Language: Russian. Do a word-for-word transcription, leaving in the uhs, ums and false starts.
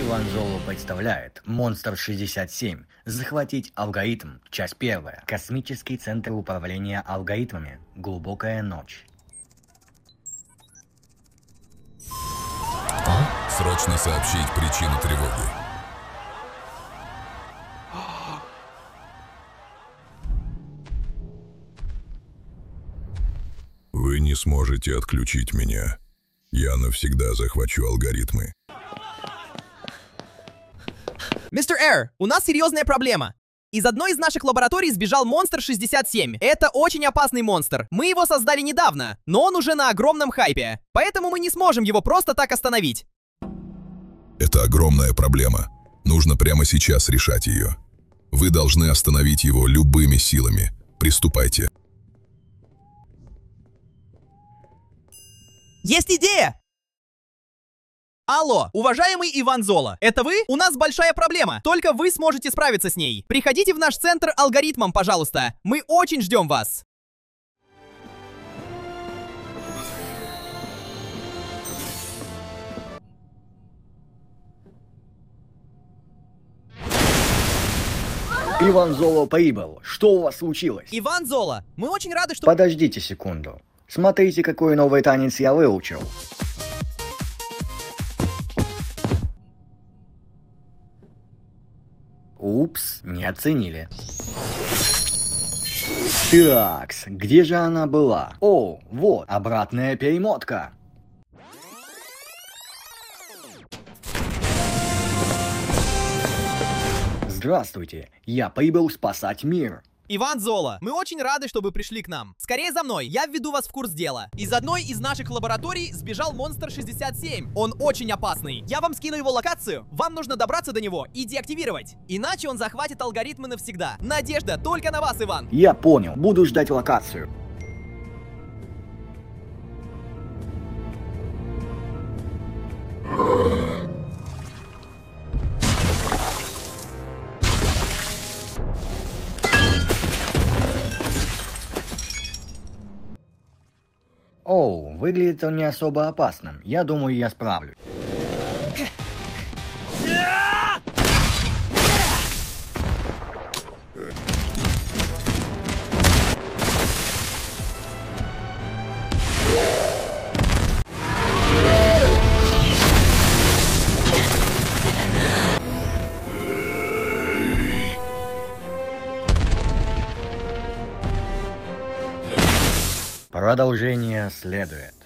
Иван Золо представляет Монстр шестьдесят семь. Захватить алгоритм. Часть первая. Космический центр управления алгоритмами. Глубокая ночь. Срочно сообщить причину тревоги. Вы не сможете отключить меня. Я навсегда захвачу алгоритмы. Мистер Эр, у нас серьезная проблема. Из одной из наших лабораторий сбежал Монстр шестьдесят семь. Это очень опасный монстр. Мы его создали недавно, но он уже на огромном хайпе. Поэтому мы не сможем его просто так остановить. Это огромная проблема. Нужно прямо сейчас решать ее. Вы должны остановить его любыми силами. Приступайте. Есть идея! Алло, уважаемый Иван Золо, это вы? У нас большая проблема. Только вы сможете справиться с ней. Приходите в наш центр алгоритмом, пожалуйста. Мы очень ждем вас. Иван Золо прибыл. Что у вас случилось? Иван Золо, мы очень рады, что... Подождите секунду. Смотрите, какой новый танец я выучил. Упс, не оценили. Такс, где же она была? О, вот, обратная перемотка. Здравствуйте, я прибыл спасать мир. Иван Золо, мы очень рады, что вы пришли к нам. Скорее за мной, я введу вас в курс дела. Из одной из наших лабораторий сбежал Монстр шестьдесят семь. Он очень опасный. Я вам скину его локацию. Вам нужно добраться до него и деактивировать. Иначе он захватит алгоритмы навсегда. Надежда только на вас, Иван. Я понял, буду ждать локацию. Оу, выглядит он не особо опасным. Я думаю, я справлюсь. Продолжение следует.